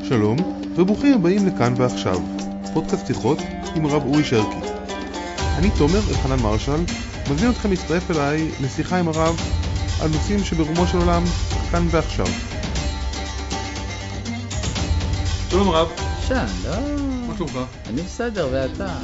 שלום, וברוכים הבאים לכאן ועכשיו, פודקאסט שיחות עם הרב אורי שרקי. אני תומר אלחנן מרשל, מזמין אתכם להצטרף אליי לשיחה עם הרב על נושאים שברומו של עולם כאן ועכשיו. שלום הרב. שלום. מה שלומך? אני בסדר, ואתה?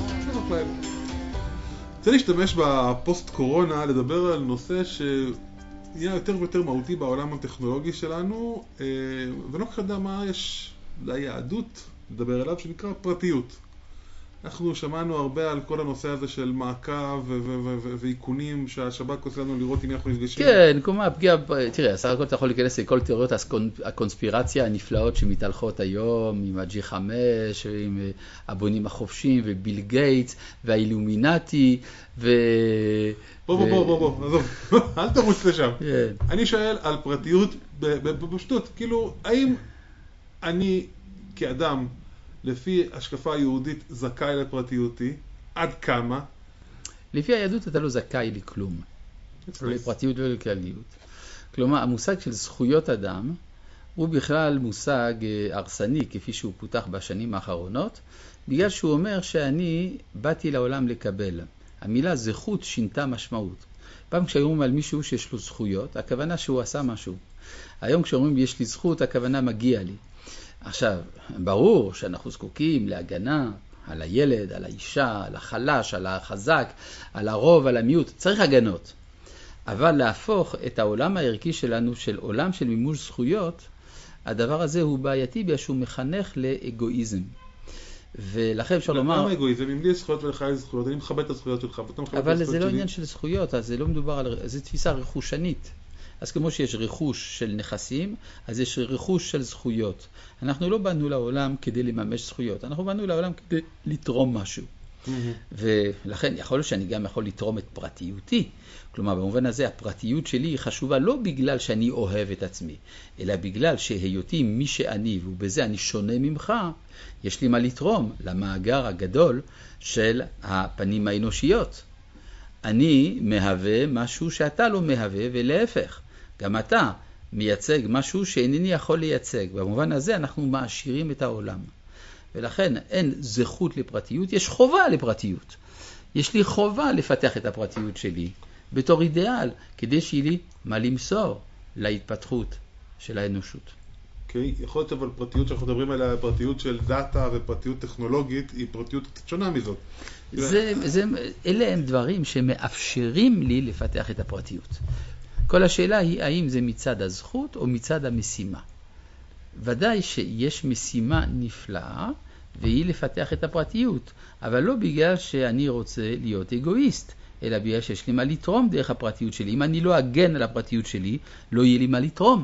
רוצה להשתמש בפוסט קורונה לדבר על נושא שיהיה יותר ויותר מהותי בעולם הטכנולוגי שלנו, ולא כל כך יודע מה יש ליהדות לדבר עליו, שנקרא פרטיות. אנחנו שמענו הרבה על כל הנושא הזה של מעקב ואיכונים שהשב"כ עושה לנו לראות אם אנחנו נפגשים. כן, כמו הפגיעה, תראה, סך הכל אתה יכול להיכנס לכל תיאוריות הקונספירציה הנפלאות שמתהלכות היום, עם ה-G5 ועם הבונים החופשיים וביל גייטס והאילומינטי בוא, עזוב, אל תרוץ לשם. אני שואל על פרטיות בפשטות, כאילו, האם אני כאדם, לפי השקפה היהודית, זכאי לפרטיותי? עד כמה? לפי היהדות אתה לא זכאי לכלום. לא לפרטיות ולא לכלליות. כלומר, המושג של זכויות אדם הוא בכלל מושג הרסני, כפי שהוא פותח בשנים האחרונות, בגלל שהוא אומר שאני באתי לעולם לקבל. המילה זכות שינתה משמעות. פעם כשאומרים על מישהו שיש לו זכויות, הכוונה שהוא עשה משהו. היום כשאומרים יש לי זכות, הכוונה מגיע לי. עכשיו, ברור שאנחנו זקוקים להגנה על הילד, על האישה, על החלש, על החזק, על הרוב, על המיעוט. צריך הגנות. אבל להפוך את העולם הערכי שלנו של עולם של מימוש זכויות, הדבר הזה הוא בעייתי בגלל שהוא מחנך לאגואיזם. ולכן אפשר לומר... למה אגואיזם? אם לי יש זכויות ולך יש זכויות, אני מכבד את הזכויות שלך, ואתה מכבד את הזכויות שלי. אבל זה לא עניין של זכויות, אז זה לא מדובר על... זה תפיסה רכושנית. אז כמו שיש רכוש של נכסים, אז יש רכוש של זכויות. אנחנו לא באנו לעולם כדי לממש זכויות, אנחנו באנו לעולם כדי לתרום משהו. ולכן יכול להיות שאני גם יכול לתרום את פרטיותי. כלומר, במובן הזה הפרטיות שלי היא חשובה לא בגלל שאני אוהב את עצמי, אלא בגלל שהיותי מי שאני, ובזה אני שונה ממך, יש לי מה לתרום למאגר הגדול של הפנים האנושיות. אני מהווה משהו שאתה לא מהווה, ולהפך. גם אתה מייצג משהו שאינני יכול לייצג. במובן הזה אנחנו מעשירים את העולם. ולכן אין זכות לפרטיות, יש חובה לפרטיות. יש לי חובה לפתח את הפרטיות שלי בתור אידיאל, כדי שיהיה לי מה למסור להתפתחות של האנושות. אוקיי, יכול להיות אבל פרטיות שאנחנו מדברים עליה, פרטיות של דאטה ופרטיות טכנולוגית, היא פרטיות קצת שונה מזאת. אלה הם דברים שמאפשרים לי לפתח את הפרטיות. כל השאלה היא האם זה מצד הזכות או מצד המשימה. ודאי שיש משימה נפלאה והיא לפתח את הפרטיות, אבל לא בגלל שאני רוצה להיות אגואיסט, אלא בגלל שיש לי מה לתרום דרך הפרטיות שלי. אם אני לא אגן על הפרטיות שלי, לא יהיה לי מה לתרום.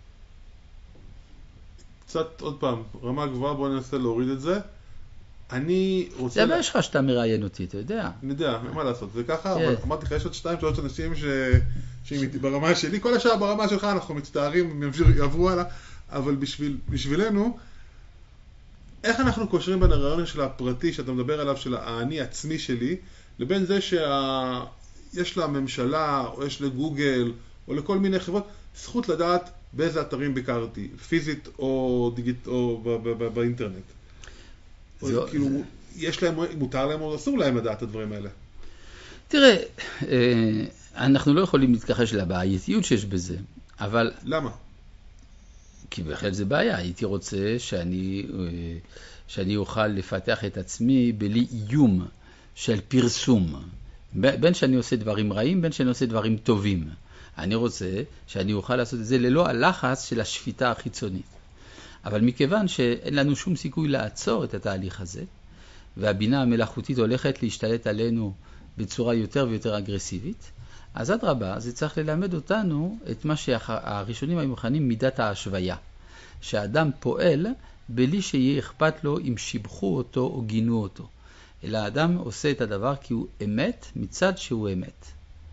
קצת עוד פעם, רמה גבוהה, בוא ננסה להוריד את זה. אני רוצה... זה הבעיה שלך שאתה מראיין אותי, אתה יודע. אני יודע, מה לעשות, זה ככה, אבל אמרתי לך, יש עוד 2-3 אנשים ברמה שלי, כל השאר ברמה שלך אנחנו מצטערים, הם יעברו הלאה, אבל בשבילנו, איך אנחנו קושרים בין הרעיון של הפרטי שאתה מדבר עליו, של האני עצמי שלי, לבין זה שיש לממשלה, או יש לגוגל, או לכל מיני חברות, זכות לדעת באיזה אתרים ביקרתי, פיזית או באינטרנט. כאילו, יש להם, מותר להם או אסור להם לדעת את הדברים האלה? תראה, אנחנו לא יכולים להתכחש לבעייתיות שיש בזה, אבל... למה? כי בהחלט זה בעיה. הייתי רוצה שאני אוכל לפתח את עצמי בלי איום של פרסום. בין שאני עושה דברים רעים, בין שאני עושה דברים טובים. אני רוצה שאני אוכל לעשות את זה ללא הלחץ של השפיטה החיצונית. אבל מכיוון שאין לנו שום סיכוי לעצור את התהליך הזה, והבינה המלאכותית הולכת להשתלט עלינו בצורה יותר ויותר אגרסיבית, אז אדרבה, זה צריך ללמד אותנו את מה שהראשונים היו מכנים מידת ההשוויה. שהאדם פועל בלי שיהיה אכפת לו אם שיבחו אותו או גינו אותו. אלא האדם עושה את הדבר כי הוא אמת מצד שהוא אמת.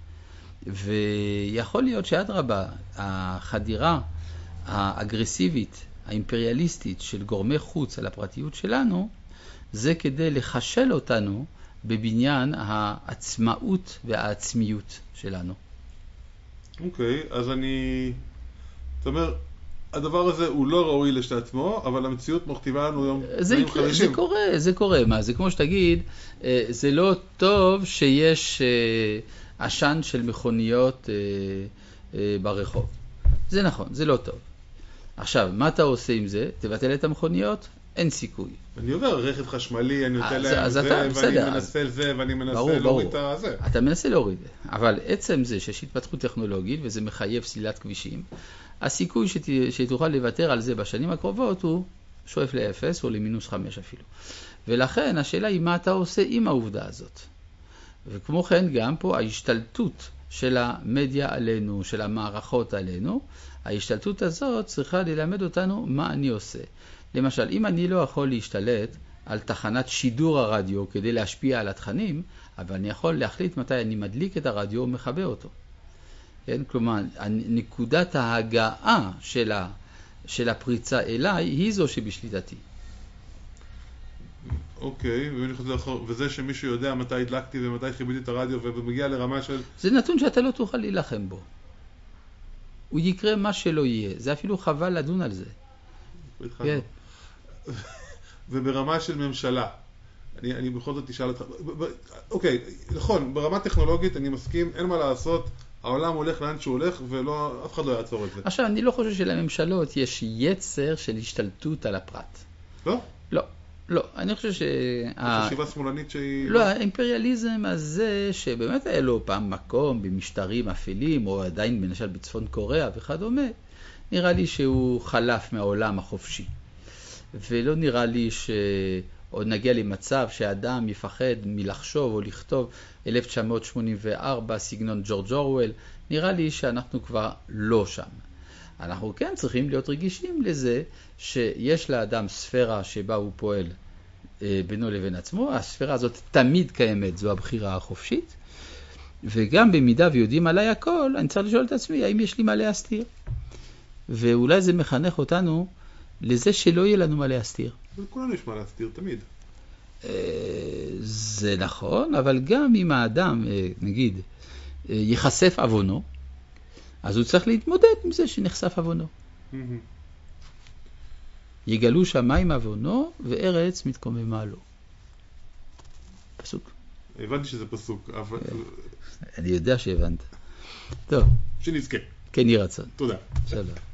ויכול להיות שאדרבה, החדירה האגרסיבית, האימפריאליסטית של גורמי חוץ על הפרטיות שלנו, זה כדי לחשל אותנו בבניין העצמאות והעצמיות שלנו. אוקיי, אז זאת אומרת, הדבר הזה הוא לא ראוי לשעצמו, אבל המציאות מכתיבה לנו יום תנאים חדשים. זה קורה. מה? זה כמו שתגיד, זה לא טוב שיש עשן של מכוניות ברחוב. זה נכון, זה לא טוב. עכשיו, מה אתה עושה עם זה? תבטל את המכוניות? אין סיכוי. אני עובר רכב חשמלי, אני נותן להם זה, ואני מנסה זה, ואני מנסה להוריד את זה. אתה מנסה להוריד. אבל עצם זה שיש התפתחות טכנולוגית, וזה מחייב סלילת כבישים, הסיכוי שתוכל לוותר על זה בשנים הקרובות הוא שואף לאפס או למינוס 5 אפילו. ולכן השאלה היא מה אתה עושה עם העובדה הזאת. וכמו כן גם פה ההשתלטות של המדיה עלינו, של המערכות עלינו, ההשתלטות הזאת צריכה ללמד אותנו מה אני עושה. למשל, אם אני לא יכול להשתלט על תחנת שידור הרדיו כדי להשפיע על התכנים, אבל אני יכול להחליט מתי אני מדליק את הרדיו ומכבה אותו. כן? כלומר, נקודת ההגעה של הפריצה אליי היא זו שבשליטתי. אוקיי, וזה שמישהו יודע מתי הדלקתי ומתי חיביתי את הרדיו ומגיע לרמה של... זה נתון שאתה לא תוכל להילחם בו. הוא יקרה מה שלא יהיה. זה אפילו חבל לדון על זה. כן. וברמה של ממשלה, אני בכל זאת תשאל אותך, אוקיי, נכון, ברמה טכנולוגית אני מסכים, אין מה לעשות, העולם הולך לאן שהוא הולך, ואף אחד לא יעצור את זה. עכשיו, אני לא חושב שלממשלות יש יצר של השתלטות על הפרט. לא? לא, אני חושב חשיבה שמאלנית שהיא... לא, האימפריאליזם הזה, שבאמת היה לו פעם מקום במשטרים אפלים, או עדיין למשל בצפון קוריאה וכדומה, נראה לי שהוא חלף מהעולם החופשי. ולא נראה לי שעוד נגיע למצב שהאדם יפחד מלחשוב או לכתוב 1984 סגנון ג'ורג' אורוול. נראה לי שאנחנו כבר לא שם. אנחנו כן צריכים להיות רגישים לזה שיש לאדם ספירה שבה הוא פועל בינו לבין עצמו. הספירה הזאת תמיד קיימת, זו הבחירה החופשית. וגם במידה ויודעים עליי הכל, אני צריך לשאול את עצמי, האם יש לי מה להסתיר? ואולי זה מחנך אותנו לזה שלא יהיה לנו מה להסתיר. כולנו יש מה להסתיר, תמיד. זה נכון, אבל גם אם האדם, נגיד, ייחשף עוונו, אז הוא צריך להתמודד עם זה שנחשף עוונו. יגלו שמיים עוונו וארץ מתקוממה לו. פסוק. הבנתי שזה פסוק, אבל... אני יודע שהבנת. טוב. שנזכה. כן יהי רצון. תודה. שלום.